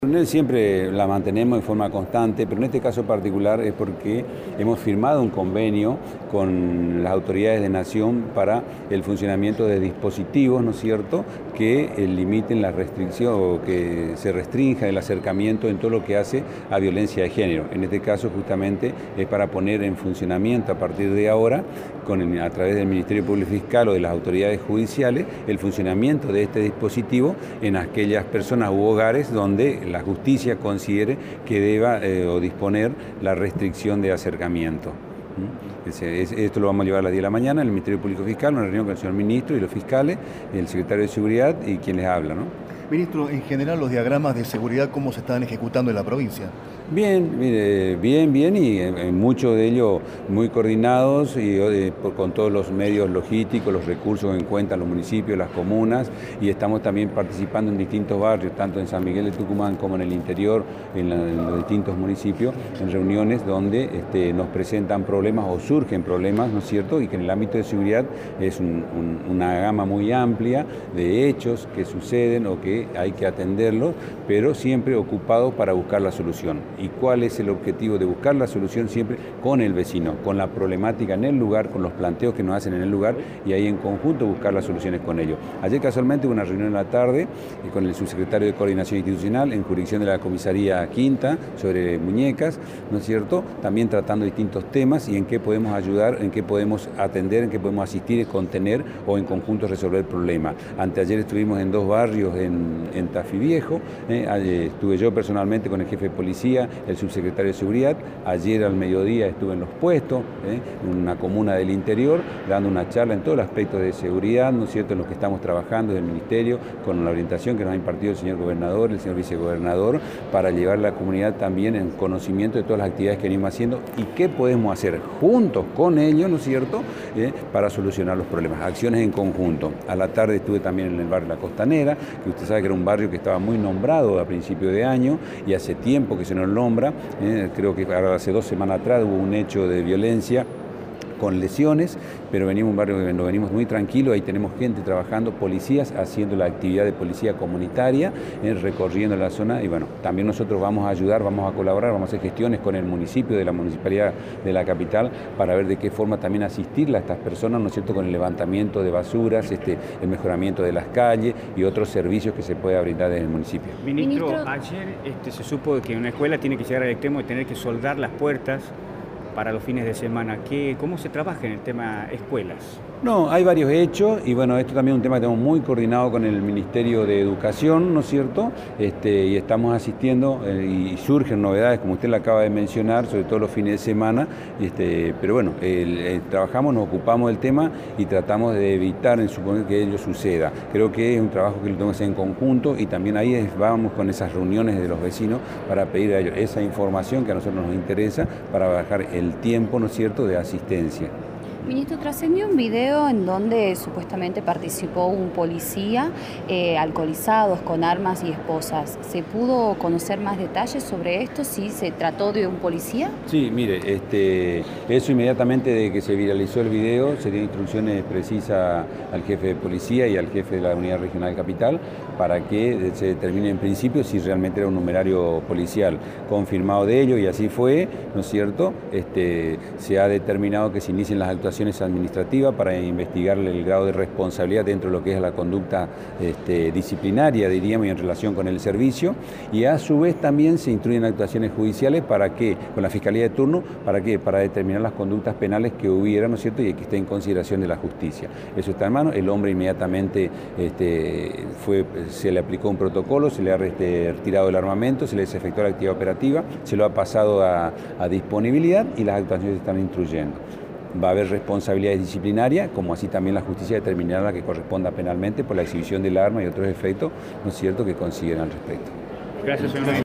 Siempre la mantenemos en forma constante, pero en este caso particular es porque hemos firmado un convenio con las autoridades de Nación para el funcionamiento de dispositivos, ¿no es cierto?, que limiten la restricción o que se restrinja el acercamiento en todo lo que hace a violencia de género. En este caso justamente es para poner en funcionamiento a partir de ahora, a través del Ministerio Público Fiscal o de las autoridades judiciales, el funcionamiento de este dispositivo en aquellas personas u hogares donde la justicia considere que deba o disponer la restricción de acercamiento. Esto lo vamos a llevar a las 10 de la mañana en el Ministerio Público Fiscal, una reunión con el señor ministro y los fiscales, el secretario de Seguridad y quien les habla, ¿no? Ministro, en general los diagramas de seguridad, ¿cómo se están ejecutando en la provincia? Bien, bien y muchos de ellos muy coordinados y con todos los medios logísticos, los recursos que cuentan los municipios, las comunas, y estamos también participando en distintos barrios, tanto en San Miguel de Tucumán como en el interior, en los distintos municipios, en reuniones donde nos presentan problemas o surgen problemas, ¿no es cierto?, y que en el ámbito de seguridad es una gama muy amplia de hechos que suceden o que hay que atenderlos, pero siempre ocupados para buscar la solución. ¿Y cuál es el objetivo de buscar la solución? Siempre con el vecino, con la problemática en el lugar, con los planteos que nos hacen en el lugar y ahí en conjunto buscar las soluciones con ellos. Ayer casualmente hubo una reunión en la tarde con el subsecretario de Coordinación Institucional en jurisdicción de la Comisaría Quinta sobre muñecas, ¿no es cierto? También tratando distintos temas y en qué podemos ayudar, en qué podemos atender, en qué podemos asistir, contener o en conjunto resolver problemas. Anteayer estuvimos en dos barrios en Tafí Viejo, estuve yo personalmente con el jefe de policía, el subsecretario de Seguridad. Ayer al mediodía estuve en Los Puestos, en una comuna del interior, dando una charla en todos los aspectos de seguridad, ¿no es cierto?, en los que estamos trabajando del Ministerio, con la orientación que nos ha impartido el señor gobernador, el señor vicegobernador, para llevar a la comunidad también en conocimiento de todas las actividades que venimos haciendo y qué podemos hacer juntos con ellos, ¿no es cierto?, para solucionar los problemas, acciones en conjunto. A la tarde estuve también en el barrio La Costanera, que usted sabe que era un barrio que estaba muy nombrado a principio de año y hace tiempo que se nos nombra. Creo que hace 2 semanas atrás hubo un hecho de violencia con lesiones, pero venimos un barrio que nos venimos muy tranquilos, ahí tenemos gente trabajando, policías haciendo la actividad de policía comunitaria, recorriendo la zona y bueno, también nosotros vamos a ayudar, vamos a colaborar, vamos a hacer gestiones con el municipio de la municipalidad de la capital para ver de qué forma también asistirle a estas personas, ¿no es cierto?, con el levantamiento de basuras, el mejoramiento de las calles y otros servicios que se pueda brindar en el municipio. Ministro, ayer se supo que una escuela tiene que llegar al extremo de tener que soldar las puertas para los fines de semana. ¿Cómo se trabaja en el tema escuelas? No, hay varios hechos y bueno, esto también es un tema que tenemos muy coordinado con el Ministerio de Educación, ¿no es cierto? Y estamos asistiendo y surgen novedades, como usted la acaba de mencionar, sobre todo los fines de semana, pero bueno, trabajamos, nos ocupamos del tema y tratamos de evitar en suponer que ello suceda. Creo que es un trabajo que lo tenemos que hacer en conjunto y también ahí vamos con esas reuniones de los vecinos para pedir a ellos esa información que a nosotros nos interesa para bajar el tiempo, ¿no es cierto?, de asistencia. Ministro, trascendió un video en donde supuestamente participó un policía alcoholizados con armas y esposas. ¿Se pudo conocer más detalles sobre esto? ¿Si se trató de un policía? Sí, mire, eso inmediatamente de que se viralizó el video, se dio instrucciones precisas al jefe de policía y al jefe de la Unidad Regional Capital para que se determine en principio si realmente era un numerario policial confirmado de ello y así fue, ¿no es cierto? Se ha determinado que se inicien las actuaciones administrativas para investigar el grado de responsabilidad dentro de lo que es la conducta disciplinaria, diríamos, y en relación con el servicio, y a su vez también se instruyen actuaciones judiciales para que, con la Fiscalía de turno, ¿para qué? Para determinar las conductas penales que hubiera, ¿no es cierto?, y que esté en consideración de la justicia. Eso está en mano, el hombre inmediatamente se le aplicó un protocolo, se le ha retirado el armamento, se le efectuó la actividad operativa, se lo ha pasado a disponibilidad y las actuaciones se están instruyendo. Va a haber responsabilidades disciplinarias, como así también la justicia determinará la que corresponda penalmente por la exhibición del arma y otros efectos, ¿no es cierto?, que consiguen al respecto. Gracias, señor.